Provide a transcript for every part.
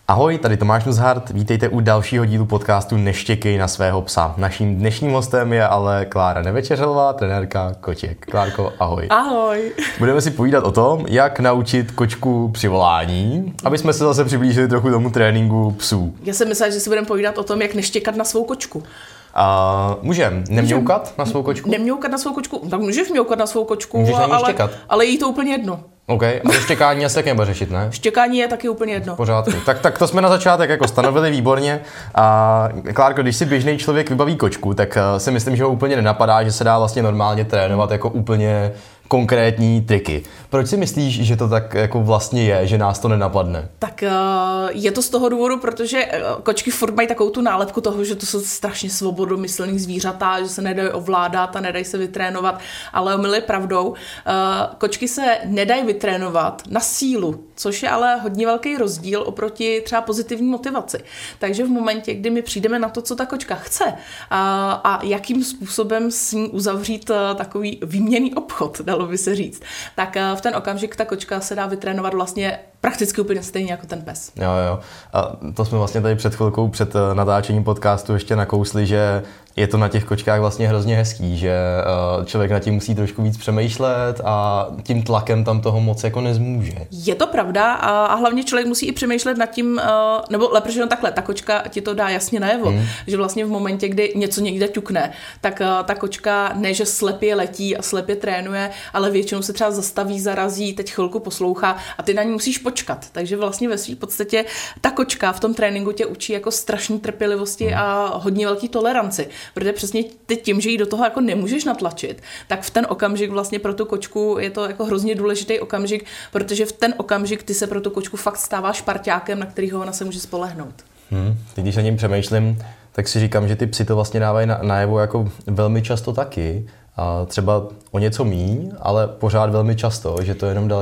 Ahoj, tady Tomáš Nuzhart, vítejte u dalšího dílu podcastu Neštěkej na svého psa. Naším dnešním hostem je ale Klára Nevečeřelová, trenérka koček. Klárko, ahoj. Ahoj. Budeme si povídat o tom, jak naučit kočku přivolání, aby jsme se zase přiblížili trochu tomu tréninku psů. Já jsem myslela, že si budeme povídat o tom, jak neštěkat na svou kočku. Můžem nemňoukat na svou kočku? Nemňoukat na svou kočku? Tak můžeš mňoukat na svou kočku, můžeš ale jí to úplně jedno. OK, a to štěkání asi taky nebude řešit, ne? Štěkání je taky úplně jedno. V pořádku. Tak to jsme na začátek jako stanovili výborně. A Klárko, když si běžný člověk vybaví kočku, tak si myslím, že ho úplně nenapadá, že se dá vlastně normálně trénovat jako úplně konkrétní triky. Proč si myslíš, že to tak jako vlastně je, že nás to nenapadne? Tak je to z toho důvodu, protože kočky furt mají takovou tu nálepku toho, že to jsou strašně svobodomyslný zvířata, že se nedají ovládat a nedají se vytrénovat, ale omyl je pravdou. Kočky se nedají vytrénovat na sílu, což je ale hodně velký rozdíl oproti třeba pozitivní motivaci. Takže v momentě, kdy my přijdeme na to, co ta kočka chce a jakým způsobem s ní uzavřít takový výměnný obchod, dalo by se říct, tak v ten okamžik ta kočka se dá vytrénovat vlastně prakticky úplně stejně jako ten pes. Jo. A to jsme vlastně tady před chvilkou, před natáčením podcastu ještě nakousli, že je to na těch kočkách vlastně hrozně hezký, že člověk na tím musí trošku víc přemýšlet a tím tlakem tam toho moc jako nezmůže. Je to pravda a hlavně člověk musí i přemýšlet nad tím, nebo lepší, že takhle, ta kočka ti to dá jasně najevo, že vlastně v momentě, kdy něco někde ťukne, tak ta kočka ne, že slepě letí a slepě trénuje, ale většinou se třeba zastaví, zarazí, teď chvilku poslouchá a ty na ní musíš počkat. Takže vlastně ve svým podstatě ta kočka v tom tréninku tě učí jako strašný trpělivosti a hodně velký toleranci. Protože přesně ty tím, že jí do toho jako nemůžeš natlačit, tak v ten okamžik vlastně pro tu kočku je to jako hrozně důležitý okamžik, protože v ten okamžik ty se pro tu kočku fakt stáváš parťákem, na kterýho ona se může spolehnout. Teď, když na něm přemýšlím, tak si říkám, že ty psy to vlastně dávají najevo jako velmi často taky. A třeba o něco míň, ale pořád velmi často, že to jenom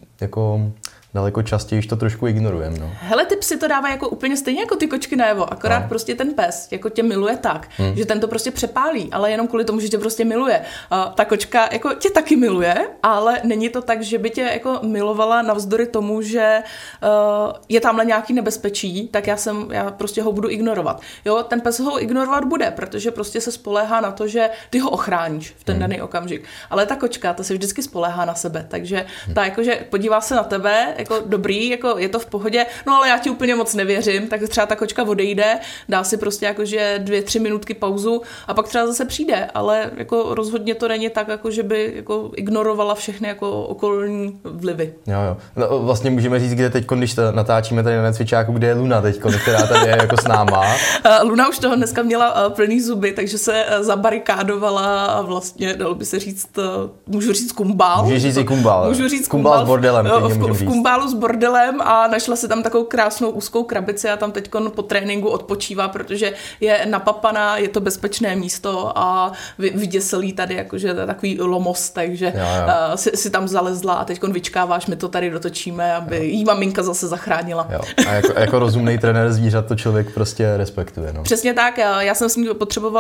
daleko častěji to trošku ignorujeme. No. Hele, ty psy to dávají jako úplně stejně jako ty kočky najevo, akorát prostě ten pes jako tě miluje tak, že ten to prostě přepálí, ale jenom kvůli tomu, že tě prostě miluje. Ta kočka jako tě taky miluje, ale není to tak, že by tě jako milovala navzdory tomu, že je tamhle nějaký nebezpečí, tak já prostě ho budu ignorovat. Jo, ten pes ho ignorovat bude, protože prostě se spoléhá na to, že ty ho ochráníš v ten daný okamžik. Ale ta kočka, ta se vždycky spoléhá na sebe, takže ta jakože podívá se na tebe, jako dobrý, jako je to v pohodě, no ale já ti úplně moc nevěřím, tak třeba ta kočka odejde, dá si prostě jakože 2-3 minutky pauzu a pak třeba zase přijde, ale jako rozhodně to není tak, jako že by jako ignorovala všechny jako okolní vlivy. Jo. No, vlastně můžeme říct, kde teď, když natáčíme tady na Necvičáku, kde je Luna teď, která tady je jako s náma. Luna už toho dneska měla plný zuby, takže se zabarikádovala a vlastně, dalo by se říct, můžu říct kumbál. Můžu říct i kumbál. Můžu říct kumbál s bordelem. V kumbálu s bordelem a našla si tam takovou krásnou úzkou krabici a tam teď po tréninku odpočívá, protože je napapaná, je to bezpečné místo a vyděselí tady, jakože to je takový lomos, takže si tam zalezla a teď vyčkáváš, my to tady dotočíme, aby jí maminka zase zachránila. Jo. A jako rozumný trenér zvířat to člověk prostě respektuje. No. Přesně tak, já jsem s ní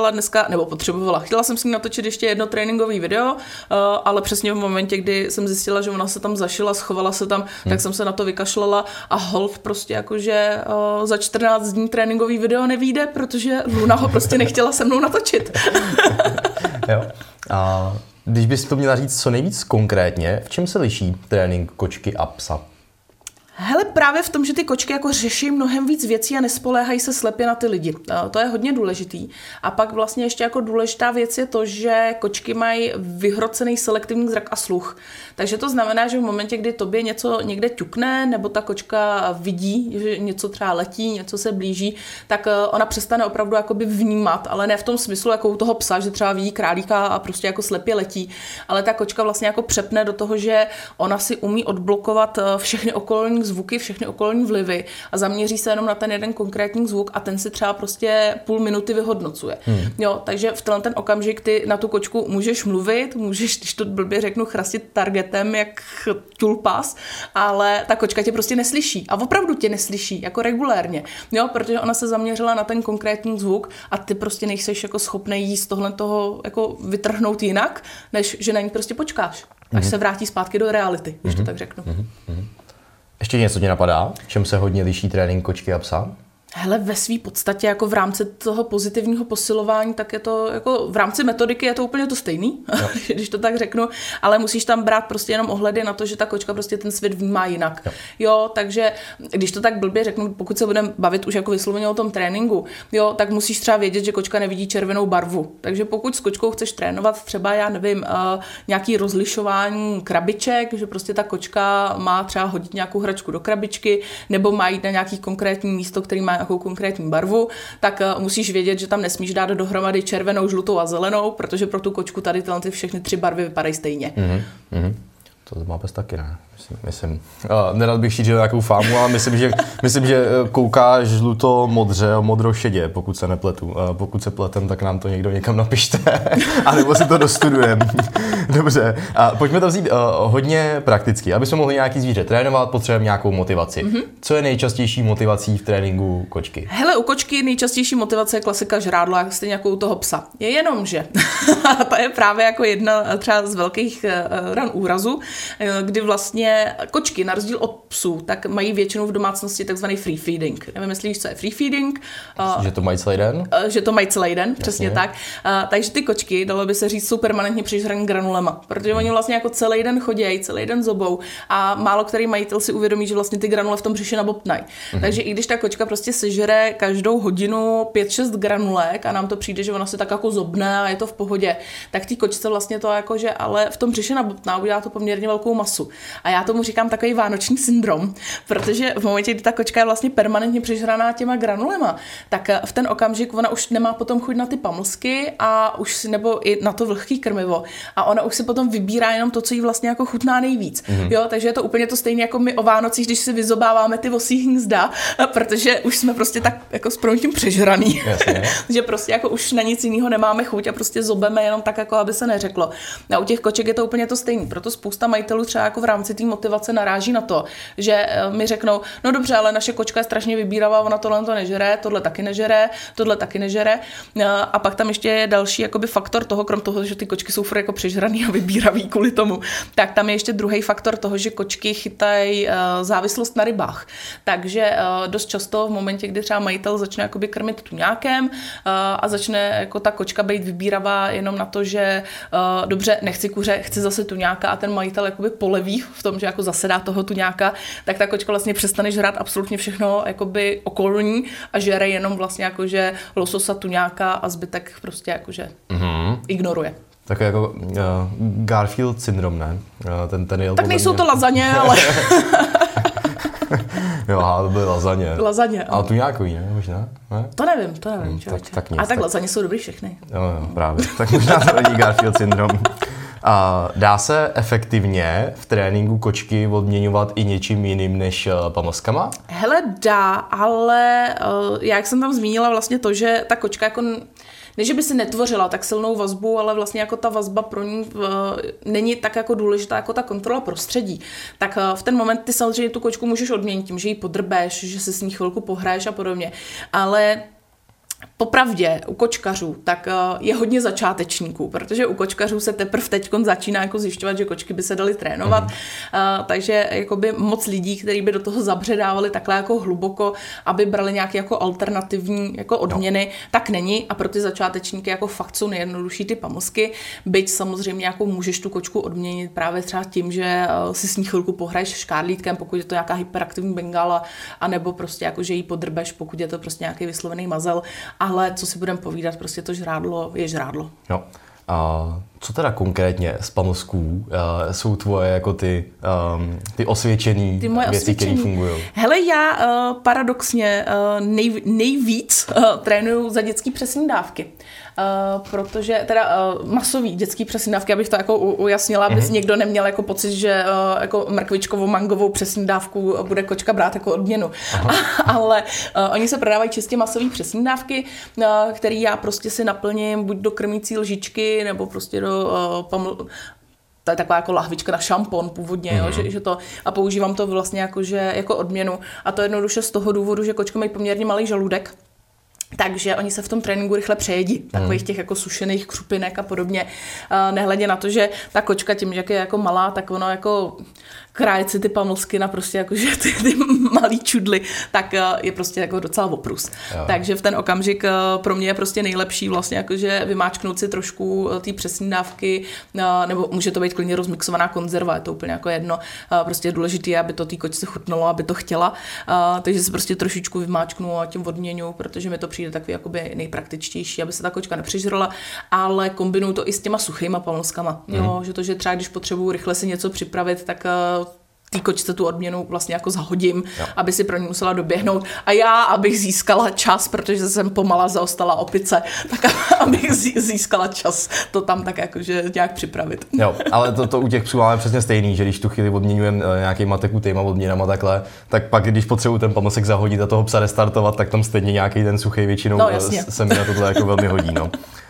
chtěla jsem s ní natočit ještě jedno tréninkové video, ale přesně v momentě, kdy jsem zjistila, že ona se tam zašila, schovala se tam, tak jsem se na to vykašlala a hold prostě jakože za 14 dní tréninkový video nevyjde, protože Luna ho prostě nechtěla se mnou natočit. Jo. A když bys to měla říct co nejvíc konkrétně, v čem se liší trénink kočky a psa? Hele, právě v tom, že ty kočky jako řeší mnohem víc věcí a nespoléhají se slepě na ty lidi. To je hodně důležitý. A pak vlastně ještě jako důležitá věc je to, že kočky mají vyhrocený selektivní zrak a sluch. Takže to znamená, že v momentě, kdy tobě něco někde ťukne, nebo ta kočka vidí, že něco třeba letí, něco se blíží, tak ona přestane opravdu jakoby vnímat, ale ne v tom smyslu jako u toho psa, že třeba vidí králíka a prostě jako slepě letí, ale ta kočka vlastně jako přepne do toho, že ona si umí odblokovat všechny okolní zvuky, všechny okolní vlivy a zaměří se jenom na ten jeden konkrétní zvuk a ten si třeba prostě půl minuty vyhodnocuje. Jo, takže v ten okamžik ty na tu kočku můžeš mluvit, můžeš, když to blbě řeknu, chrastit targetem jak tulpas, ale ta kočka tě prostě neslyší a opravdu tě neslyší, jako regulérně, jo, protože ona se zaměřila na ten konkrétní zvuk a ty prostě nejseš jako schopnej jí z tohle toho jako vytrhnout jinak, než že na ní prostě počkáš, až se vrátí zpátky do reality, když to tak řeknu. Ještě něco tě napadá? Čem se hodně liší trénink kočky a psa? Hele, ve své podstatě jako v rámci toho pozitivního posilování, tak je to jako v rámci metodiky je to úplně to stejný, když to tak řeknu, ale musíš tam brát prostě jenom ohledy na to, že ta kočka prostě ten svět vnímá jinak. Jo, takže když to tak blbě řeknu, pokud se budeme bavit už jako vysloveně o tom tréninku, jo, tak musíš třeba vědět, že kočka nevidí červenou barvu. Takže pokud s kočkou chceš trénovat třeba, já nevím, nějaký rozlišování krabiček, že prostě ta kočka má třeba hodit nějakou hračku do krabičky, nebo má jít na nějaký konkrétní místo, který má nějakou konkrétní barvu, tak musíš vědět, že tam nesmíš dát dohromady červenou, žlutou a zelenou, protože pro tu kočku tady ty všechny 3 barvy vypadají stejně. To má pes taky, ne? Myslím. Nerad bych šířil nějakou fámu, ale myslím, že kouká žluto-modře, modro-šedě, pokud se nepletu. Pokud se pletem, tak nám to někdo někam napište, anebo si to dostudujeme. Dobře, pojďme to vzít hodně prakticky. Aby jsme mohli nějaký zvíře trénovat, potřebujeme nějakou motivaci. Co je nejčastější motivací v tréninku kočky? Hele, u kočky nejčastější motivace je klasika žrádla, stejně jako u toho psa. Je jenom, že to je právě jako jedna třeba z velkých ran úrazu, kdy vlastně kočky, na rozdíl od psů, tak mají většinou v domácnosti takzvaný free feeding. Nevím, jestli víš, co je free feeding. Že to mají celý den? Že to mají celý den, přesně tak. Takže ty kočky, dalo by se říct, jsou permanentně přižraný granulema, protože oni vlastně jako celý den chodějí, celý den zobou a málo který majitel si uvědomí, že vlastně ty granule v tom břiše nabobtnají. Takže i když ta kočka prostě sežere každou hodinu 5-6 granulek a nám to přijde, že ona se tak jako zobne a je to v pohodě, tak ty kočce vlastně to jako, že ale v tom břiše nabobtná, udělá to poměrně velkou masu. A já tomu říkám takový vánoční syndrom, protože v momentě, kdy ta kočka je vlastně permanentně přižraná těma granulema, tak v ten okamžik ona už nemá potom chuť na ty pamlsky a už si, nebo i na to vlhký krmivo. A ona už si potom vybírá jenom to, co jí vlastně jako chutná nejvíc. Jo, takže je to úplně to stejné jako my o Vánocích, když si vyzobáváme ty vosí hnízda, protože už jsme prostě tak jako s proměnutím přežraný. Že prostě jako už na nic jiného nemáme chuť a prostě zobeme jenom tak, jako aby se neřeklo. A u těch koček je to úplně to stejné. Proto spousta majitelů třeba jako v rámci té motivace naráží na to, že mi řeknou, no dobře, ale naše kočka je strašně vybíravá, ona tohle to nežere, tohle taky nežere. A pak tam ještě je další jakoby faktor toho, krom toho, že ty kočky jsou furt jako přežraný a vybíravý kvůli tomu, tak tam je ještě druhý faktor toho, že kočky chytají závislost na rybách. Takže dost často v momentě, kdy třeba majitel začne jakoby krmit tuňákem a začne jako ta kočka být vybíravá jenom na to, že dobře, nechci kuře, chci zase tuňáka a ten majitel jakoby poleví v tom, že jako zase dá toho tuňáka, tak ta kočka vlastně přestane žrát absolutně všechno jakoby okolní a žere jenom vlastně jakože lososa, tuňáka a zbytek prostě jakože ignoruje. Tak jako Garfield syndrom, ne? Ten je tak nejsou to lazaně, ale... Jo, to byly lazaně. Lazaně. Ale tuňákový, ne? Možná? Ne? To nevím. Tak nic. A tak lazaně jsou dobrý všechny. Jo, právě. Tak možná to není Garfield syndrom. Dá se efektivně v tréninku kočky odměňovat i něčím jiným než pamlskama? Hele, dá, ale jak jsem tam zmínila vlastně to, že ta kočka jako ne, že by si netvořila tak silnou vazbu, ale vlastně jako ta vazba pro ní není tak jako důležitá jako ta kontrola prostředí. Tak v ten moment ty samozřejmě tu kočku můžeš odměnit tím, že ji podrbeš, že si s ní chvilku pohraješ a podobně. Ale popravdě u kočkařů tak je hodně začátečníků, protože u kočkařů se teprve teď začíná jako zjišťovat, že kočky by se daly trénovat, takže jakoby moc lidí, kteří by do toho zabředávali takhle jako hluboko, aby brali nějaké jako alternativní jako odměny, tak není a pro ty začátečníky jako fakt jsou nejjednodušší ty pamlsky, byť samozřejmě jako můžeš tu kočku odměnit právě třeba tím, že si s ní chvilku pohraješ škádlítkem, pokud je to nějaká hyperaktivní bengala, anebo prostě jako, že jí podrbeš, pokud je to prostě nějaký vyslovený mazel. Ale co si budeme povídat, prostě to žrádlo je žrádlo. Jo. A co teda konkrétně z pamlsků jsou tvoje jako ty osvědčený věci, které fungují? Hele, já paradoxně nejvíc trénuju za dětský přesný dávky. Protože teda masový dětský přesný dávky, abych to jako ujasnila, aby někdo neměl jako pocit, že jako mrkvičkovou, mangovou přesný dávku bude kočka brát jako odměnu. Ale oni se prodávají čistě masový přesný dávky, který já prostě si naplním buď do krmící lžičky, nebo prostě do to je taková jako lahvička na šampon původně, jo, že to, a používám to vlastně jako odměnu. A to jednoduše z toho důvodu, že kočka mají poměrně malý žaludek. Takže oni se v tom tréninku rychle přejedí, takových těch jako sušených křupinek a podobně. Nehledě na to, že ta kočka tím, jak je jako malá, tak ono jako krájet si ty pamlsky na prostě jakože ty malý čudly, tak je prostě jako docela oprus. Jo. Takže v ten okamžik pro mě je prostě nejlepší vlastně jakože vymáčknout si trošku té přesné dávky, nebo může to být klidně rozmixovaná konzerva, je to úplně jako jedno. Prostě je důležité, aby to té kočce chutnalo, aby to chtěla. Takže se prostě trošičku vymáčknu a tím odměňu, protože mi to přijde takový jakoby nejpraktičtější, aby se ta kočka nepřižrala, ale kombinuju to i s těma suchýma pamlskama. Jo, že třeba když potřebuju rychle si něco připravit, tak té kočce tu odměnu vlastně jako zahodím, aby si pro ní musela doběhnout. A já, abych získala čas, protože jsem pomala zaostala opice, tak abych získala čas to tam tak jakože nějak připravit. Jo, ale to u těch psů máme přesně stejný, že když tu chvíli odměňujeme nějakýma tekutýma odměnama takhle, tak pak, když potřebuji ten pamlsek zahodit a toho psa restartovat, tak tam stejně nějaký ten suchý většinou se mi na tohle jako velmi hodí. No.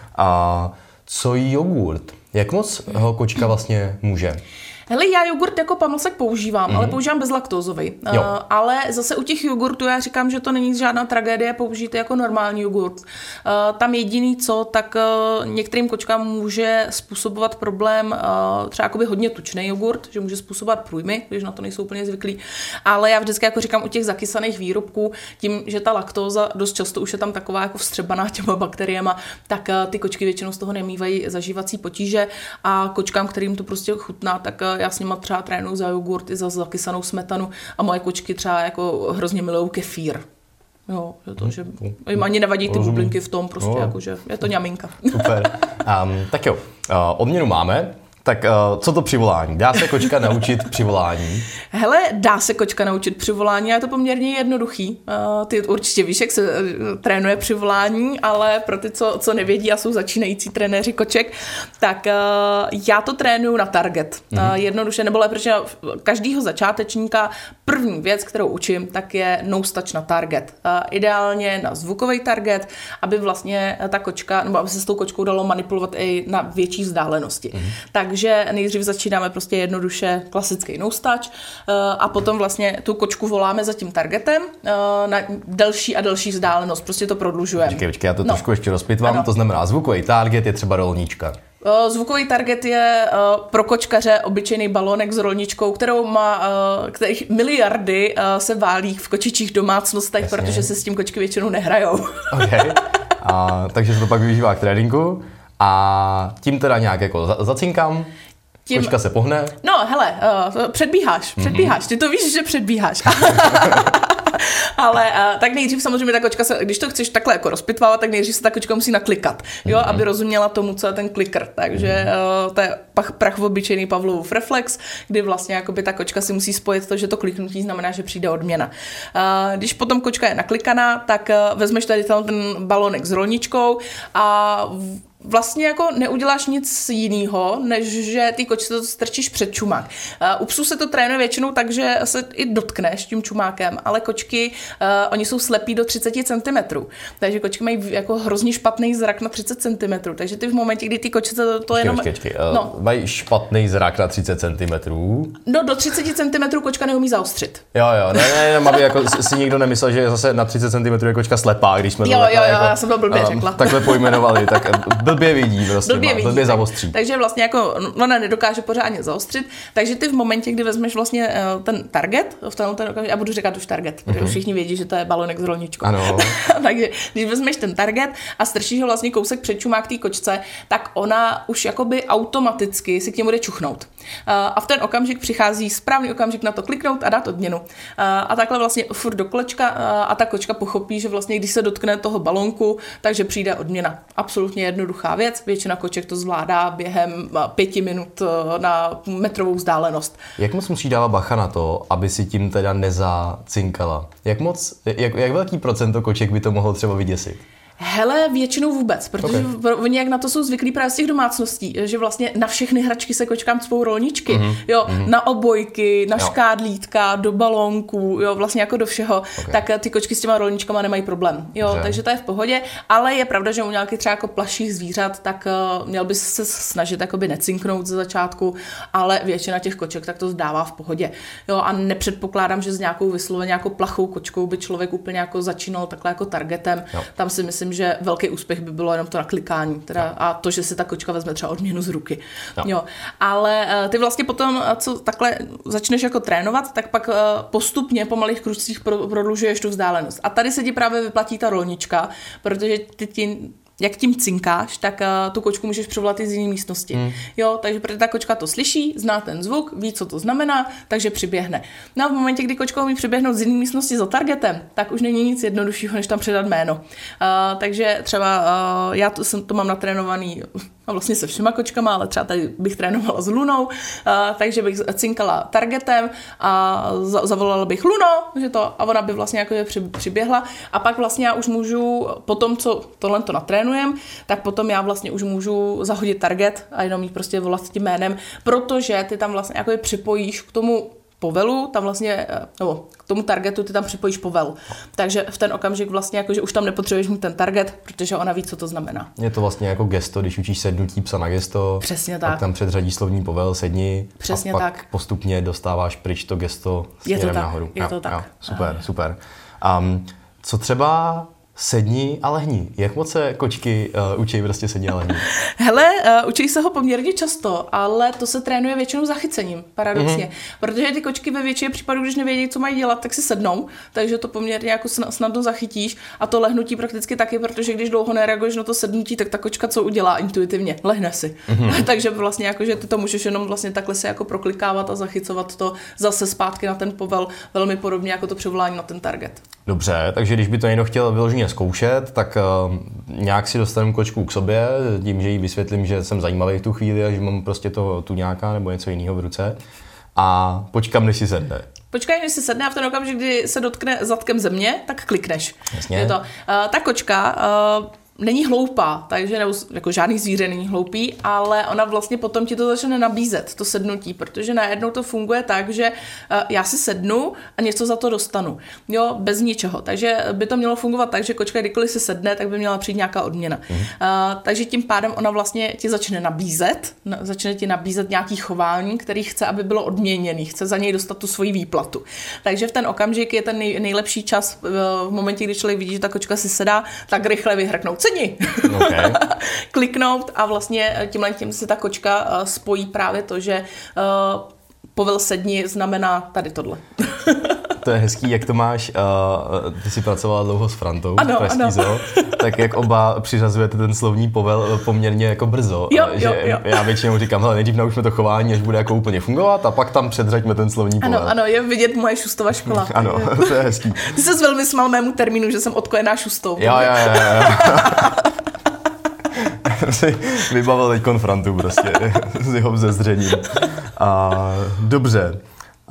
A co jogurt? Jak moc ho kočka vlastně může? Hele, já jogurt jako pamlsek používám, ale používám bezlaktózový. Ale zase u těch jogurtů já říkám, že to není žádná tragédie použít jako normální jogurt. Tam jediný co, tak některým kočkám může způsobovat problém třeba jakoby hodně tučný jogurt, že může způsobovat průjmy, když na to nejsou úplně zvyklí. Ale já vždycky jako říkám u těch zakysaných výrobků, tím, že ta laktóza dost často už je tam taková jako vstřebaná těma bakteriema, tak ty kočky většinou z toho nemývají zažívací potíže a kočkám, kterým to prostě chutná, tak já s nima třeba trénuju za jogurt i za zakysanou smetanu a moje kočky třeba jako hrozně milujou kefír. Jo, že jim ani nevadí ty bublinky v tom, prostě jakože je to ňaminka. Super. Tak jo, odměnu máme. Tak co to přivolání? Dá se kočka naučit přivolání? Hele, dá se kočka naučit přivolání a je to poměrně jednoduchý. Ty určitě víš, jak se trénuje přivolání, ale pro ty, co nevědí a jsou začínající trenéři koček, tak já to trénuju na target. Jednoduše, nebo lépe, protože každýho začátečníka první věc, kterou učím, tak je no-touch na target. Ideálně na zvukový target, aby vlastně ta kočka, nebo aby se s tou kočkou dalo manipulovat i na větší vzdálenosti. Takže nejdřív začínáme prostě jednoduše klasický no-touch a potom vlastně tu kočku voláme za tím targetem na delší a delší vzdálenost. Prostě to prodlužujeme. Počkej, já to trošku ještě rozpitvám. To znamená, zvukový target je třeba rolnička. Zvukový target je pro kočkaře obyčejný balónek s rolničkou, kterých miliardy se válí v kočičích domácnostech, jasně, protože se s tím kočky většinou nehrajou. Okay. Takže se to pak využívá k tréninku a tím teda nějak jako zacinkám. Kočka se pohne. No, hele, předbíháš, ty to víš, že předbíháš. Ale tak nejdřív samozřejmě ta kočka se, když to chceš takhle jako rozpitvávat, tak nejdřív se ta kočka musí naklikat, jo, aby rozuměla tomu, co je ten kliker. Takže to je prachobyčejný Pavlovův reflex, kdy vlastně jakoby ta kočka si musí spojit to, že to kliknutí znamená, že přijde odměna. Když potom kočka je naklikaná, tak vezmeš tady ten balónek s rolničkou a vlastně jako neuděláš nic jiného, než že ty kočce to strčíš před čumák. U psů se to trénuje většinou tak, že se i dotkneš tím čumákem, ale kočky, oni jsou slepí do 30 cm. Takže kočky mají jako hrozně špatný zrak na 30 cm. Takže ty v momentě, kdy ty kočce to jenom... Mají špatný zrak na 30 cm? No, do 30 cm kočka neumí zaostřit. Jo, ne, aby jako si nikdo nemyslel, že zase na 30 cm je kočka slepá, když jsme to jako, já jsem to blbě řekla. Takhle pojmenovali, tak blbě vidí, prostě blbě zaostří. Takže vlastně jako ona nedokáže pořádně zaostřit, takže ty v momentě, kdy vezmeš vlastně ten target, já budu říkat už target, protože všichni vědí, že to je balonek s rolničkou. Ano. Takže když vezmeš ten target a strčíš ho vlastně kousek před čumák té kočce, tak ona už jakoby automaticky si k němu jde čuchnout. A v ten okamžik přichází správný okamžik na to kliknout a dát odměnu. A takhle vlastně furt do kolečka a ta kočka pochopí, že vlastně když se dotkne toho balonku, takže přijde odměna. Absolutně jednoduchá věc. Většina koček to zvládá během 5 minut na metrovou vzdálenost. Jak moc musí dávat bacha na to, aby si tím teda nezacinkala? Jak velký procento koček by to mohlo třeba vyděsit? Hele, většinou vůbec, protože oni jak na to jsou zvyklí právě z těch domácností, že vlastně na všechny hračky se kočkám cpou rolničky, na obojky, na škádlítka, do balónků, jo, vlastně jako do všeho, tak ty kočky s těma rolničkama nemají problém, jo, takže to je v pohodě, ale je pravda, že u nějakých třeba jako plaších zvířat, tak měl by se snažit jakoby necinknout ze začátku, ale většina těch koček tak to zdává v pohodě, jo, a nepředpokládám, že s nějakou vysloveně jako plachou kočkou by člověk úplně jako začínal takhle jako targetem, tam si myslím, že velký úspěch by bylo jenom to naklikání teda, a to, že si ta kočka vezme třeba odměnu z ruky. Jo. Ale ty vlastně potom, co takhle začneš jako trénovat, tak pak postupně po malých kručcích prodlužuješ tu vzdálenost. A tady se ti právě vyplatí ta rolnička, protože jak tím cinkáš, tak tu kočku můžeš přivolat i z jiné místnosti. Jo, takže protože ta kočka to slyší, zná ten zvuk, ví, co to znamená, takže přiběhne. No a v momentě, kdy kočka umí přiběhnout z jiné místnosti za targetem, tak už není nic jednoduššího, než tam předat jméno. Takže třeba já to mám natrénovaný vlastně se všema kočkama, ale třeba tady bych trénovala s Lunou, takže bych cinkala targetem a zavolala bych Luno, a ona by vlastně jako přiběhla a pak vlastně já už můžu, potom co tohle to natrénujem, tak potom já vlastně už můžu zahodit target a jenom jí prostě volat tím jménem, protože ty tam vlastně jako připojíš k tomu povelu, tam vlastně, nebo k tomu targetu ty tam připojíš povel. Takže v ten okamžik vlastně jako, že už tam nepotřebuješ mít ten target, protože ona ví, co to znamená. Je to vlastně jako gesto, když učíš sednutí psa na gesto. Přesně tak. Tak tam předřadí slovní povel, sedni. Přesně a pak tak. Postupně dostáváš pryč to gesto směrem nahoru. Je to tak. Jo, super. Co třeba sedni a lehni. Jak moc se kočky učí prostě sedni a lehni? Hele, učí se ho poměrně často, ale to se trénuje většinou zachycením, paradoxně. Protože ty kočky ve většině případů, když nevědí, co mají dělat, tak si sednou, takže to poměrně jako snadno zachytíš a to lehnutí prakticky taky, protože když dlouho nereaguješ na to sednutí, tak ta kočka co udělá intuitivně? Lehne si. Takže vlastně jako, že ty to můžeš jenom vlastně takhle se jako proklikávat a zachycovat to zase zpátky na ten povel, velmi podobně jako to přivolání na ten target. Dobře, takže když by to někdo chtěl vyloženě zkoušet, tak nějak si dostanu kočku k sobě, tím, že jí vysvětlím, že jsem zajímavý v tu chvíli a že mám prostě toho tuňáka nebo něco jiného v ruce a počkám, než si sedne. Počkej, než si sedne a v ten okamžik, kdy se dotkne zadkem země, tak klikneš. Jasně. Je to, ta kočka není hloupá, takže jako žádný zvíře není hloupý, ale ona vlastně potom ti to začne nabízet, to sednutí, protože najednou to funguje tak, že já si sednu a něco za to dostanu. Jo, bez ničeho. Takže by to mělo fungovat tak, že kočka kdykoliv si sedne, tak by měla přijít nějaká odměna. Takže tím pádem ona vlastně ti začne ti nabízet nějaký chování, který chce, aby bylo odměněný, chce za něj dostat tu svoji výplatu. Takže v ten okamžik je ten nejlepší čas v momentě, kdy člověk vidí, že ta kočka si sedá, tak rychle vyhrknout sedni. Okay. Kliknout a vlastně tím si ta kočka spojí právě to, že povel sedni znamená tady tohle. To je hezký, jak to máš, ty jsi pracovala dlouho s Frantou, ano. Zoo, tak jak oba přiřazujete ten slovní povel poměrně jako brzo. Jo. Já většinou říkám, hele, nejdřív naučme to chování, až bude jako úplně fungovat a pak tam předřaďme ten slovní povel. Ano, je vidět moje šustova škola. Ano, to je hezký. Ty jsi velmi smál mému termínu, že jsem odkojená šustou. Jo. Si vybavil teďkon Frantu prostě s jeho vzezřením. Dobře.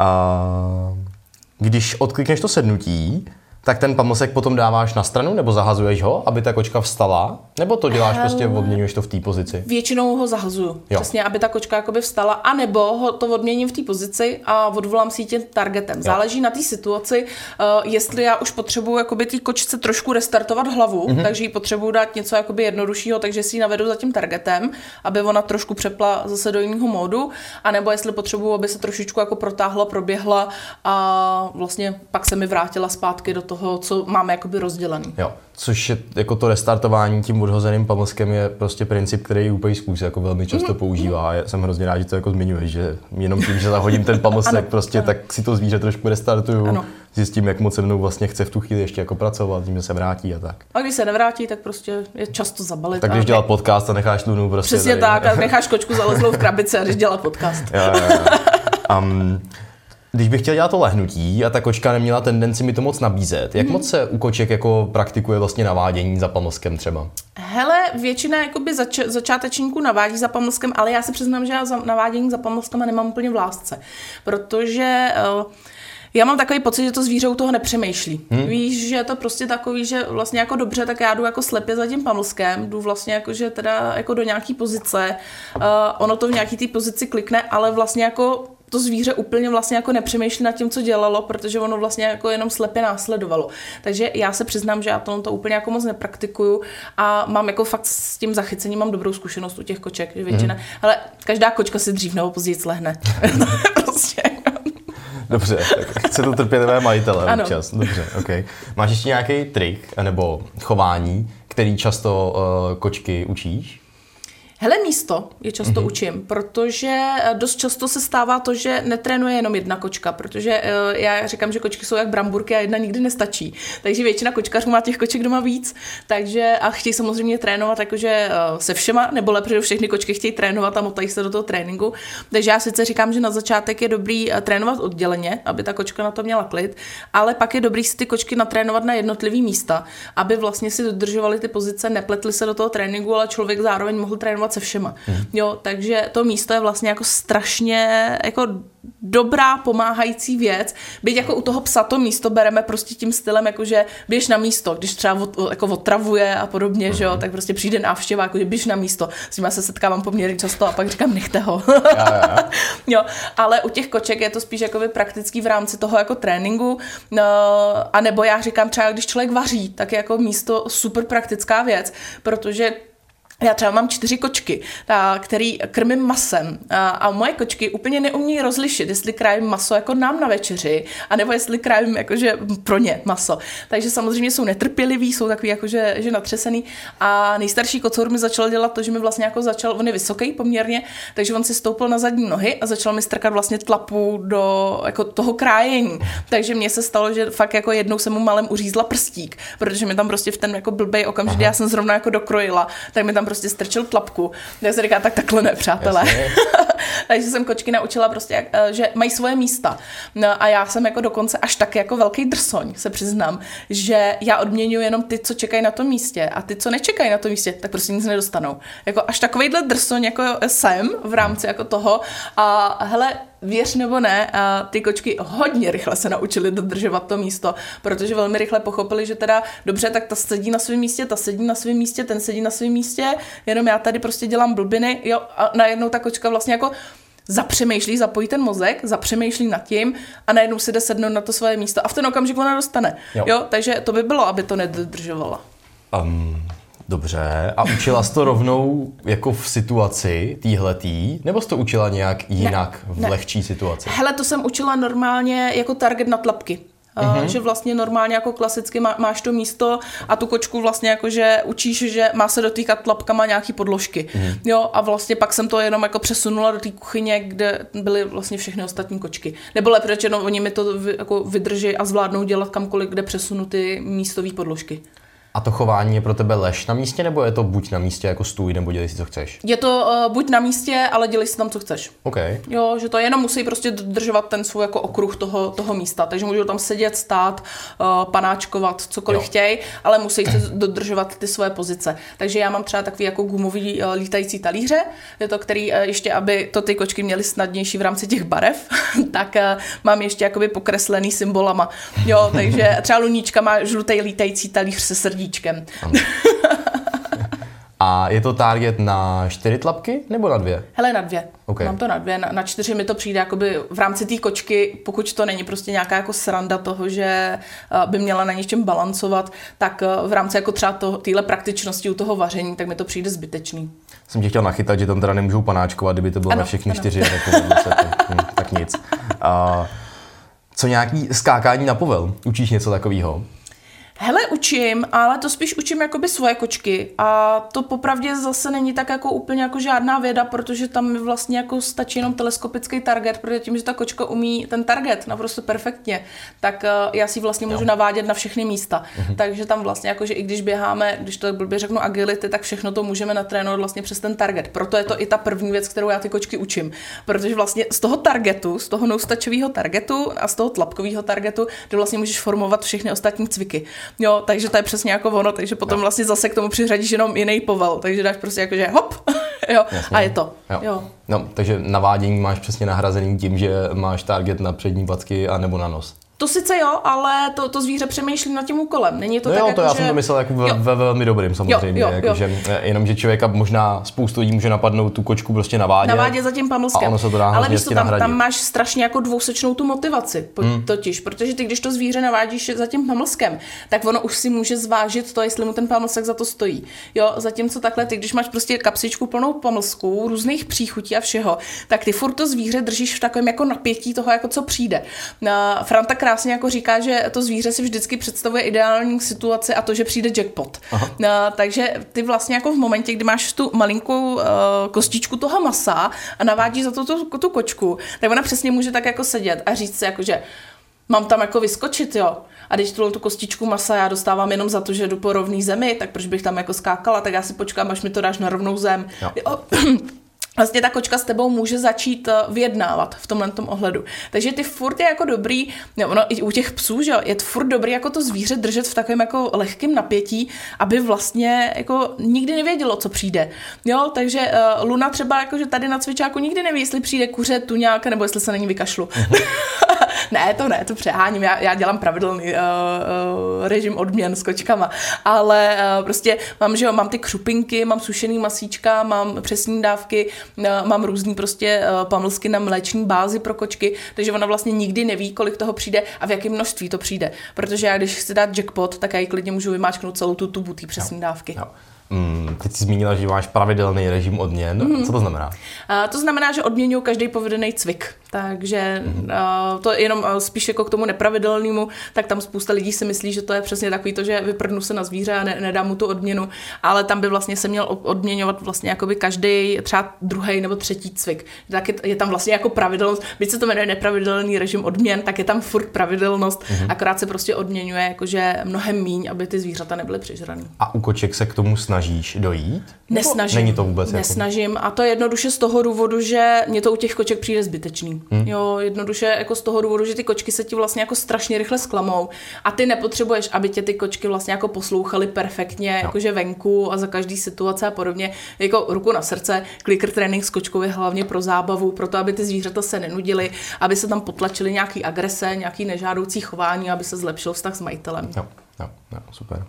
Když odklikneš to sednutí, tak ten pamlsek potom dáváš na stranu nebo zahazuješ ho, aby ta kočka vstala? Nebo to děláš prostě, odměňuješ to v té pozici? Většinou ho zahazuju. Přesně, aby ta kočka jakoby vstala, anebo ho to odměním v té pozici a odvolám si tím targetem. Záleží na té situaci, jestli já už potřebuju jakoby té kočce trošku restartovat hlavu, takže jí potřebuju dát něco jakoby jednoduššího, takže si ji navedu za tím targetem, aby ona trošku přepla zase do jiného módu, anebo jestli potřebuju, aby se trošičku jako protáhla, proběhla a vlastně pak se mi vrátila zpátky do toho, co máme jakoby rozdělený. Jo, což je jako to restartování tím odhozeným pamlskem je prostě princip, který úplně spůsob jako velmi často používá. A já jsem hrozně rád, že to jako zmiňuješ, že jenom tím, že zahodím ten pamlsek prostě, tak si to zvíře trošku restartuju, zjistím, jak moc se mnou vlastně chce v tu chvíli ještě jako pracovat, tím, že se vrátí a tak. A když se nevrátí, tak prostě je často zabalit. Tak když dělat podcast a necháš Lunu prostě. Přesně tak, a necháš kočku zalezlou v krabici a když dělat podcast. Jo. Když bych chtěl dělat to lehnutí a ta kočka neměla tendenci mi to moc nabízet, jak moc se u koček jako praktikuje vlastně navádění za pamlskem třeba? Hele, většina jakoby začátečníků navádí za pamlskem, ale já se přiznám, že já navádění za pamlskama nemám úplně v lásce, protože Já mám takový pocit, že to zvíře u toho nepřemýšlí. Víš, že je to prostě takový, že vlastně jako dobře, tak já jdu jako slepě za tím pamlskem, jdu vlastně jako, že teda jako do nějaký pozice, ono to v nějaký té pozici klikne, ale vlastně jako to zvíře úplně vlastně jako nepřemýšlí nad tím, co dělalo, protože ono vlastně jako jenom slepě následovalo. Takže já se přiznám, že já to úplně jako moc nepraktikuju a mám jako fakt s tím zachycením mám dobrou zkušenost u těch koček, že většina, ale každá kočka si dřív nebo později slehne. Prostě. Dobře, tak chce to trpělivé majitele občas. Dobře, okay. Máš ještě nějaký trik nebo chování, který často kočky učíš? Hele, místo je často učím, protože dost často se stává to, že netrénuje jenom jedna kočka, protože já říkám, že kočky jsou jak bramburky a jedna nikdy nestačí. Takže většina kočkařů má těch koček doma víc, takže a chtějí samozřejmě trénovat jakože se všema, nebo lepší všechny kočky chtějí trénovat a motají se do toho tréninku. Takže já sice říkám, že na začátek je dobrý trénovat odděleně, aby ta kočka na to měla klid, ale pak je dobrý si ty kočky natrénovat na jednotlivý místa, aby vlastně si dodržovaly ty pozice, nepletly se do toho tréninku, ale člověk zároveň mohl trénovat se všema. Jo, takže to místo je vlastně jako strašně jako dobrá pomáhající věc. Byť jako u toho psa to místo bereme prostě tím stylem, jakože běž na místo, když třeba jako otravuje a podobně, že jo, tak prostě přijde návštěva, jakože běž na místo. S nimi se setkávám poměrně často a pak říkám, nechte ho. Jo, ale u těch koček je to spíš jakoby praktický v rámci toho jako tréninku. A nebo já říkám třeba, když člověk vaří, tak je jako místo super praktická věc, protože já třeba mám 4 kočky, který krmím masem a moje kočky úplně neumí rozlišit, jestli krájím maso jako nám na večeři, anebo jestli krájím jakože pro ně maso. Takže samozřejmě jsou netrpěliví, jsou takový jakože že natřesený a nejstarší kocour mi začal dělat to, že mi vlastně jako začal, on je vysoký poměrně, takže on si stoupil na zadní nohy a začal mi strkat vlastně tlapu do jako toho krájení. Takže mně se stalo, že fakt jako jednou jsem mu malem uřízla prstík, protože mi tam prostě v ten jako blbej okamžik, kdy já jsem zrovna jako dokrojila, tak mi tam prostě strčil tlapku. Tak se říká, tak takhle ne, přátelé. Takže jsem kočky naučila prostě, že mají svoje místa. No a já jsem jako dokonce až tak jako velký drsoň, se přiznám, že já odměňuji jenom ty, co čekají na tom místě a ty, co nečekají na tom místě, tak prostě nic nedostanou. Jako až takovejhle drsoň jako jsem v rámci jako toho a hele, věř nebo ne, ty kočky hodně rychle se naučily dodržovat to místo, protože velmi rychle pochopili, že teda dobře, tak ta sedí na svém místě, ta sedí na svém místě, ten sedí na svém místě, jenom já tady prostě dělám blbiny, jo, a najednou ta kočka vlastně jako zapřemýšlí, zapojí ten mozek, zapřemýšlí nad tím a najednou si jde sednout na to svoje místo a v ten okamžik ona dostane. Jo, takže to by bylo, aby to nedodržovala. Dobře, a učila jsi to rovnou jako v situaci týhletý, nebo jsi to učila nějak jinak v lehčí situaci? Hele, to jsem učila normálně jako target na tlapky. Že vlastně normálně jako klasicky máš to místo a tu kočku vlastně jakože učíš, že má se dotýkat tlapkama nějaký podložky. Jo, a vlastně pak jsem to jenom jako přesunula do té kuchyně, kde byly vlastně všechny ostatní kočky. Nebo lepší řečeno, oni mi to jako vydrží a zvládnou dělat kamkoliv, kde přesunu ty místové podložky. A to chování je pro tebe lež na místě, nebo je to buď na místě jako stůj, nebo dělej si, co chceš? Je to buď na místě, ale dělej si tam, co chceš. Okay. Jo, že to jenom musí prostě dodržovat ten svůj jako okruh toho místa. Takže můžou tam sedět, stát, panáčkovat, cokoliv chtějí, ale musí dodržovat ty svoje pozice. Takže já mám třeba takový jako gumový lítající talíře, je to, který ještě, aby to ty kočky měly snadnější v rámci těch barev, tak mám ještě jakoby pokreslený symbolama. Jo, takže třeba Luníčka má žlutý lítající talíř se srdíčkem. A je to target na 4 tlapky nebo na 2? Hele, na 2. Okay. Mám to na 2. Na 4 mi to přijde jakoby v rámci té kočky, pokud to není prostě nějaká jako sranda toho, že by měla na něčem balancovat, tak v rámci jako třeba téhle praktičnosti u toho vaření, tak mi to přijde zbytečný. Jsem tě chtěl nachytat, že tam teda nemůžou panáčkovat, kdyby to bylo na všechny 4. Tak nic. Co nějaký skákání na povel? Učíš něco takového? Hele, učím, ale to spíš učím jakoby svoje kočky a to popravdě zase není tak jako úplně jako žádná věda, protože tam mi vlastně jako stačí jenom teleskopický target, protože tím, že ta kočka umí ten target naprosto perfektně, tak já si vlastně můžu navádět na všechny místa. Takže tam vlastně jako, že i když běháme, když to blbě řeknu agility, tak všechno to můžeme natrénovat vlastně přes ten target. Proto je to i ta první věc, kterou já ty kočky učím, protože vlastně z toho targetu, z toho noustačového targetu a z toho tlapkového targetu, ty vlastně můžeš formovat všechny ostatní cviky. Jo, takže to je přesně jako ono, takže potom vlastně zase k tomu přiřadíš jenom jiný povel, takže dáš prostě jakože hop, jo, a je to. Jo. No, takže navádění máš přesně nahrazený tím, že máš target na přední packy a nebo na nos. To sice jo, ale to zvíře přemýšlí nad tím úkolem. Není to no tak jo, jako, já jsem to myslel jako ve velmi dobrým samozřejmě. Jako, že jenom, že člověka možná spoustu lidí může napadnout tu kočku prostě navádět za tím pamlskem. A ono se to dá ale víš co, tam máš strašně jako dvousečnou tu motivaci, totiž, protože ty, když to zvíře navádíš za tím pamlskem, tak ono už si může zvážit to, jestli mu ten pamlsek za to stojí. Jo, zatímco takhle ty, když máš prostě kapsičku plnou pamlsků, různých příchutí a všeho, tak ty furt to zvíře držíš v takovém jako napětí toho, jako co přijde. Franta krásně jako říká, že to zvíře si vždycky představuje ideální situaci a to, že přijde jackpot. Takže ty vlastně jako v momentě, kdy máš tu malinkou kostičku toho masa a navádíš za to tu kočku, tak ona přesně může tak jako sedět a říct si jako, že mám tam jako vyskočit, jo. A když tu kostičku masa já dostávám jenom za to, že jdu po rovný zemi, tak proč bych tam jako skákala, tak já si počkám, až mi to dáš na rovnou zem. Vlastně ta kočka s tebou může začít vyjednávat v tomhle ohledu. Takže ty furt je jako dobrý, ono i u těch psů, že je furt dobrý jako to zvíře držet v takovém jako lehkém napětí, aby vlastně jako nikdy nevědělo, co přijde. Jo, takže Luna třeba jako, že tady na cvičáku nikdy neví, jestli přijde kuře, tuňák, nebo jestli se na ní vykašlu. Ne, to přeháním, já dělám pravidelný režim odměn s kočkama, ale prostě mám ty křupinky, mám sušený masíčka, mám přesní dávky, mám různý prostě pamlsky na mléční bázi pro kočky, takže ona vlastně nikdy neví, kolik toho přijde a v jakém množství to přijde, protože já když chci dát jackpot, tak já ji klidně můžu vymáčknout celou tu tubu té přesní dávky. Jo. Teď jsi zmínila, že máš pravidelný režim odměn. Co to znamená? To znamená, že odměňuji každý povedený cvik. Takže to jenom spíš jako k tomu nepravidelnému, tak tam spousta lidí si myslí, že to je přesně takový to, že vyprdnu se na zvíře a nedám mu tu odměnu, ale tam by vlastně se měl odměňovat vlastně jakoby každý třeba druhý nebo třetí cvik. Tak je tam vlastně jako pravidelnost, byť se to jmenuje nepravidelný režim odměn, tak je tam furt pravidelnost, akorát se prostě odměňuje jakože mnohem míň, aby ty zvířata nebyly přežraný. A u koček se k tomu snažíš dojít? Nesnažím. Není to vůbec Nesnažím a to je jednoduše z toho důvodu, že mě to u těch koček přijde zbytečný. Jo, jednoduše jako z toho důvodu, že ty kočky se ti vlastně jako strašně rychle zklamou a ty nepotřebuješ, aby tě ty kočky vlastně jako poslouchaly perfektně, jakože venku a za každý situace a podobně. Jako ruku na srdce, clicker trénink s kočkou je hlavně pro zábavu, proto aby ty zvířata se nenudily, aby se tam potlačily nějaký agrese, nějaký nežádoucí chování, aby se zlepšil vztah s majitelem. Jo, super.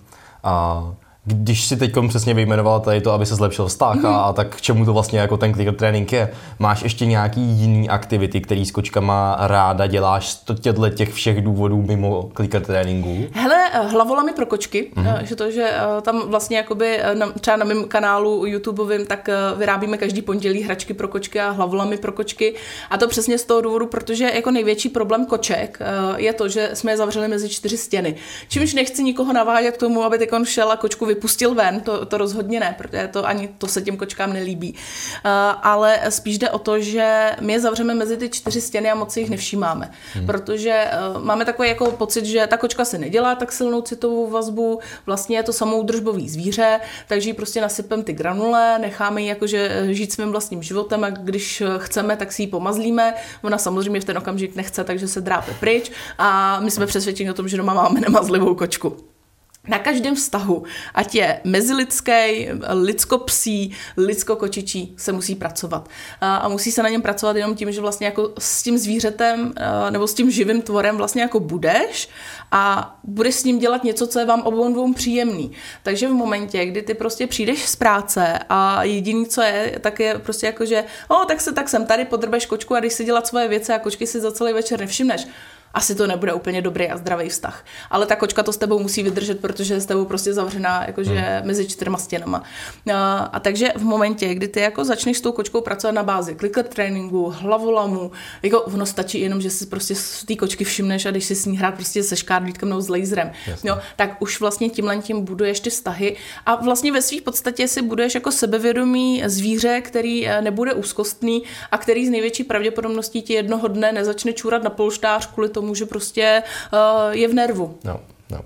Když si teď přesně vyjmenoval tady to, aby se zlepšil vztah a tak k čemu to vlastně jako ten clicker trénink je, máš ještě nějaký jiný aktivity, který s kočkama ráda děláš z těch všech důvodů mimo clicker tréninku? Hele, hlavolamy pro kočky, že tam vlastně jakoby třeba na mém kanálu YouTubeovým, tak vyrábíme každý pondělí hračky pro kočky a hlavolamy pro kočky a to přesně z toho důvodu, protože jako největší problém koček je to, že jsme je zavřeli mezi 4 stěny. Čímž nechci nikoho navádět k tomu, aby teď on šel a kočku vypustil ven, to rozhodně ne, protože to se těm kočkám nelíbí. Ale spíš jde o to, že my je zavřeme mezi ty 4 stěny a moc si jich nevšímáme. Protože máme takový jako pocit, že ta kočka se nedělá tak silnou citovou vazbu, vlastně je to samoudržbový zvíře, takže jí prostě nasypeme ty granule, necháme ji jakože žít svým vlastním životem a když chceme, tak si ji pomazlíme. Ona samozřejmě v ten okamžik nechce, takže se drápe pryč a my jsme přesvědčeni o tom, že doma máme nemazlivou kočku. Na každém vztahu, ať je mezilidský, lidsko-psí, lidsko-kočičí, se musí pracovat. A musí se na něm pracovat jenom tím, že vlastně jako s tím zvířetem nebo s tím živým tvorem vlastně jako budeš a budeš s ním dělat něco, co je vám obou dvou příjemný. Takže v momentě, kdy ty prostě přijdeš z práce a jediný, co je, tak je prostě jako, že tak jsem tady, podrbeš kočku a když si dělat svoje věci a kočky si za celý večer nevšimneš, asi to nebude úplně dobrý a zdravý vztah. Ale ta kočka to s tebou musí vydržet, protože je s tebou prostě zavřená jakože mezi 4 stěnama. A takže v momentě, kdy ty jako začneš s tou kočkou pracovat na bázi clicker tréninku, hlavolamu, jako ono stačí jenom, že si prostě z té kočky všimneš a když si s ní hrát prostě se škádlítkem nebo s laserem, jo, tak už vlastně tím buduješ ty vztahy a vlastně ve svých podstatě si buduješ jako sebevědomý zvíře, který nebude úzkostný a který z největší pravděpodobností ti jednoho dne nezačne čůrat na polštář kvůli tomu, že prostě je v nervu. No.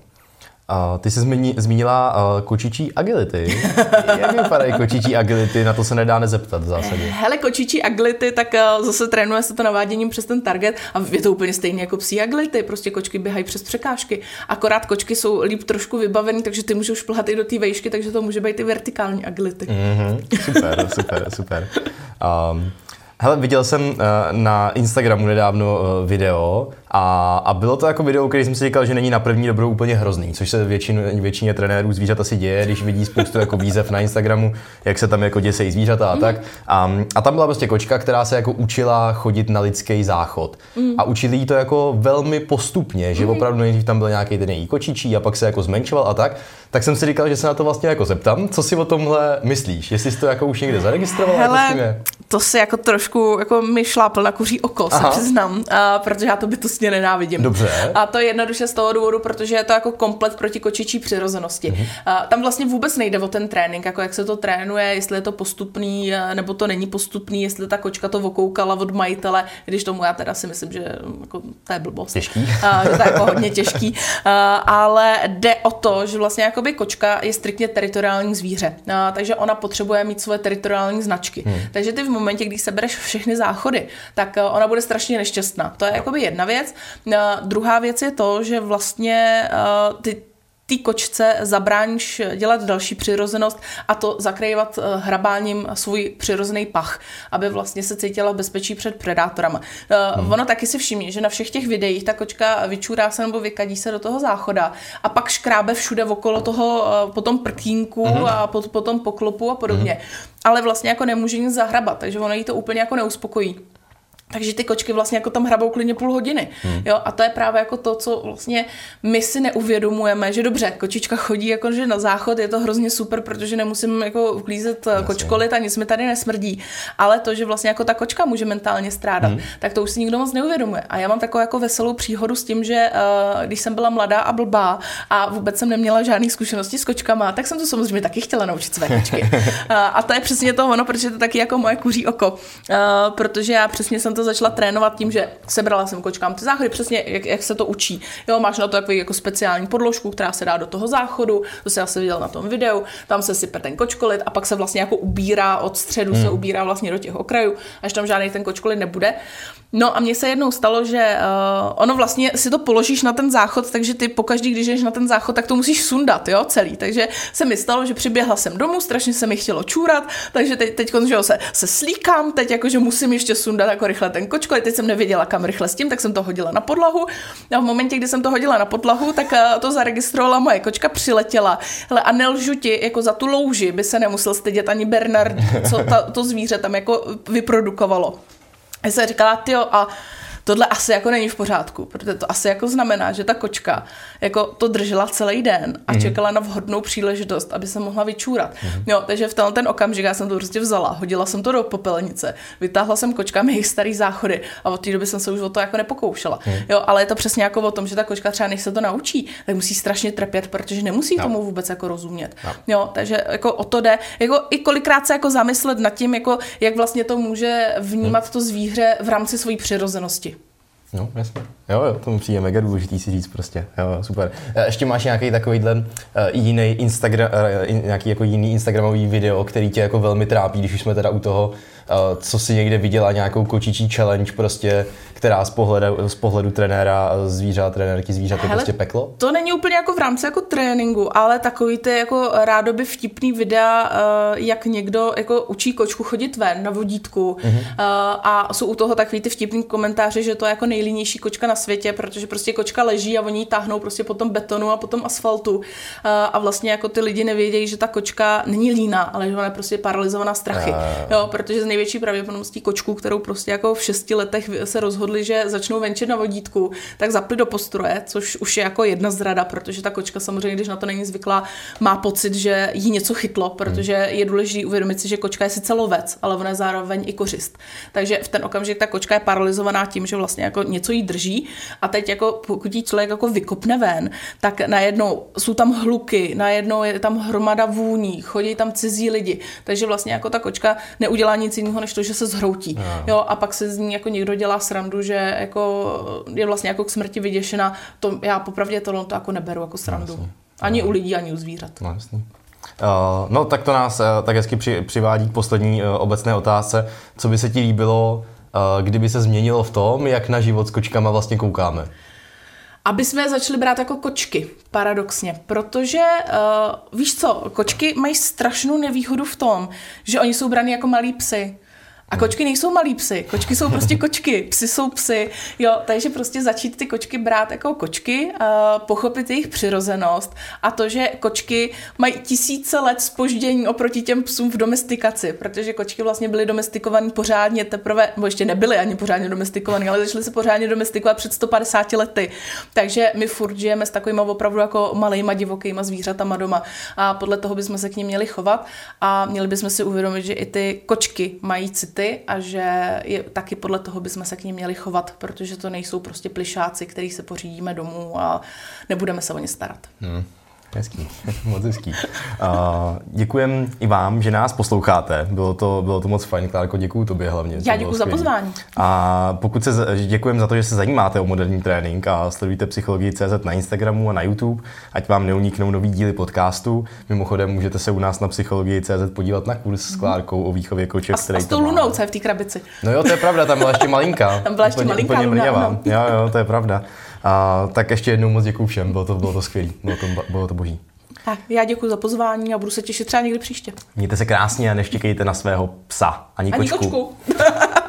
Ty jsi zmínila kočičí agility. Jak vypadají kočičí agility? Na to se nedá nezeptat v zásadě. Hele, kočičí agility, tak zase trénuje se to naváděním přes ten target a je to úplně stejně jako psí agility. Prostě kočky běhají přes překážky. Akorát kočky jsou líp trošku vybavený, takže ty můžou šplhat i do té vejšky, takže to může být i vertikální agility. Super. Hele, viděl jsem na Instagramu nedávno video a bylo to jako video, který jsem si říkal, že není na první dobrou úplně hrozný, což se většině trenérů zvířat asi děje, když vidí spoustu jako výzev na Instagramu, jak se tam jako děsejí zvířata a tak. A tam byla prostě kočka, která se jako učila chodit na lidský záchod. A učili jí to jako velmi postupně, že opravdu nejdřív tam byl nějaký ten její kočičí a pak se jako zmenšoval a tak. Tak jsem si říkal, že se na to vlastně jako zeptám, co si o tomhle myslíš? Jestli jsi to jako už někde zaregistrovala? Hele, to si jako trošku jako mi šlápl na kuří oko, se přiznám, protože já to bytostně nenávidím. Dobře. A to je jednoduše z toho důvodu, protože je to jako komplet proti kočičí přirozenosti. Tam vlastně vůbec nejde o ten trénink, jako jak se to trénuje, jestli je to postupný, nebo to není postupný, jestli ta kočka to okoukala od majitele, když tomu já teda si myslím, že jako, to je blbost. Těžký. Že to je jako hodně těžký. Ale jde o to, že vlastně jakoby kočka je striktně teritoriální zvíře, takže ona potřebuje mít svoje teritoriální značky. Takže ty v momentě, když sebereš všechny záchody, tak ona bude strašně nešťastná. To je jakoby jedna věc. Druhá věc je to, že vlastně ty kočce zabráníš dělat další přirozenost a to zakrývat hrabáním svůj přirozený pach, aby vlastně se cítila v bezpečí před predátorama. Ono taky si všimne, že na všech těch videích ta kočka vyčůrá se nebo vykadí se do toho záchoda a pak škrábe všude okolo toho po tom prkínku a po tom poklopu a podobně. Ale vlastně jako nemůže nic zahrabat, takže ono jí to úplně jako neuspokojí. Takže ty kočky vlastně jako tam hrabou klidně půl hodiny. Jo? A to je právě jako to, co vlastně my si neuvědomujeme, že dobře, kočička chodí jakože na záchod, je to hrozně super, protože nemusím jako uklízet kočkolit a nic mi tady nesmrdí. Ale to, že vlastně jako ta kočka může mentálně strádat, tak to už si nikdo moc neuvědomuje. A já mám takovou jako veselou příhodu s tím, že když jsem byla mladá a blbá a vůbec jsem neměla žádné zkušenosti s kočkama, tak jsem to samozřejmě taky chtěla naučit své kočky. A to je přesně to ono, protože to je taky jako moje kuří oko. Protože já přesně jsem to začala trénovat tím, že sebrala jsem kočkám ty záchody, přesně jak se to učí. Jo, máš na to jako speciální podložku, která se dá do toho záchodu, to se asi viděl na tom videu, tam se sype ten kočkolit a pak se vlastně jako ubírá od středu, se ubírá vlastně do těch okrajů, až tam žádný ten kočkolit nebude. No a mně se jednou stalo, že ono vlastně si to položíš na ten záchod, takže ty pokaždý, když jdeš na ten záchod, tak to musíš sundat, jo, celý. Takže se mi stalo, že přiběhla jsem domů, strašně se mi chtělo čůrat, takže teď se slíkám, teď jakože musím ještě sundat jako rychle ten kočkolit, teď jsem nevěděla, kam rychle s tím, tak jsem to hodila na podlahu. A v momentě, kdy jsem to hodila na podlahu, tak to zaregistrovala moje kočka, přiletěla. Hele, a nelžu ti, jako za tu louži by se nemusel stydět ani Bernard, co to zvíře tam jako vyprodukovalo. Já jsem říkala, tyjo, a tohle asi jako není v pořádku, protože to asi jako znamená, že ta kočka jako to držela celý den a čekala na vhodnou příležitost, aby se mohla vyčůrat. Jo, takže v ten okamžik já jsem to prostě vzala, hodila jsem to do popelnice, vytáhla jsem kočkám jejich starý záchody a od té doby jsem se už o to jako nepokoušela. Jo, ale je to přesně jako o tom, že ta kočka třeba než se to naučí, tak musí strašně trpět, protože nemusí tomu vůbec jako rozumět. Jo, takže jako o to jde, jako i kolikrát se jako zamyslet nad tím, jako jak vlastně to může vnímat to zvíře v rámci své přirozenosti. No, jasně. Jo, to mi přijde mega důležitý si říct prostě. Jo, super. Ještě máš nějaký takovýhle nějaký jako jiný instagramový video, který tě jako velmi trápí, když už jsme teda u toho, co si někde viděla, nějakou kočičí challenge prostě, která z pohledu trenéra trenérky zvířat je prostě peklo? To není úplně jako v rámci jako tréninku, ale takový ty jako rádoby vtipný videa, jak někdo jako učí kočku chodit ven na vodítku a jsou u toho takový ty vtipný komentáře, že to je jako nejlínější kočka na světě, protože prostě kočka leží a oni ji táhnou prostě po tom betonu a po tom asfaltu a vlastně jako ty lidi nevědějí, že ta kočka není líná, ale že ona je prostě paralyzovaná strachy. Jo, protože z největší pravděpodobností kočku, kterou prostě jako v 6 letech se rozhodli, že začnou venčit na vodítku, tak zapli do postroje, což už je jako jedna zrada, protože ta kočka samozřejmě, když na to není zvyklá, má pocit, že jí něco chytlo, protože je důležité uvědomit si, že kočka je sice lovec, ale ona je zároveň i kořist. Takže v ten okamžik ta kočka je paralyzovaná tím, že vlastně jako něco jí drží a teď jako pokud jí člověk jako vykopne ven, tak najednou jsou tam hluky, najednou je tam hromada vůní, chodí tam cizí lidi, takže vlastně jako ta kočka neudělá nic jiného, než to, že se zhroutí. Jo, a pak se z ní jako někdo dělá srandu, že jako je vlastně jako k smrti vyděšená. To já popravdě to jako neberu jako srandu. No, ani u lidí, ani u zvířat. No, jasný. No tak to nás tak hezky přivádí k poslední obecné otázce. Co by se ti líbilo, kdyby se změnilo v tom, jak na život s kočkama vlastně koukáme? Aby jsme je začali brát jako kočky, paradoxně, protože víš co, kočky mají strašnou nevýhodu v tom, že oni jsou braní jako malí psy. A kočky nejsou malí psy, kočky jsou prostě kočky, psy jsou psy, jo, takže prostě začít ty kočky brát jako kočky, pochopit jejich přirozenost a to, že kočky mají tisíce let zpoždění oproti těm psům v domestikaci, protože kočky vlastně byly domestikované pořádně teprve, nebo ještě nebyly ani pořádně domestikované, ale začaly se pořádně domestikovat před 150 lety, takže my furt žijeme s takovýma opravdu jako malejma divokýma zvířatama doma a podle toho bychom se k nim měli chovat a měli bychom si uvědomit, že i ty kočky mají city a že taky podle toho bychom se k nim měli chovat, protože to nejsou prostě plišáci, který se pořídíme domů a nebudeme se o ně starat. Hezký, moc hezký. Děkujem i vám, že nás posloucháte. Bylo to moc fajn, Klárko, děkuju tobě hlavně. Já děkuju za pozvání. A děkujem za to, že se zajímáte o moderní trénink a sledujte Psychologii.cz na Instagramu a na YouTube, ať vám neuniknou nový díly podcastu. Mimochodem můžete se u nás na Psychologii.cz podívat na kurz s Klárkou o výchově koček. A s tou Lunou, co je v té krabici. No jo, to je pravda, tam byla ještě malinká. Tam byla ještě malinká úplně Luna, no. Jo, to je pravda. Tak ještě jednou moc děkuju všem, bylo to skvělý, bylo to boží. Tak, já děkuji za pozvání a budu se těšit třeba někdy příště. Mějte se krásně a neštěkejte na svého psa, ani kočku.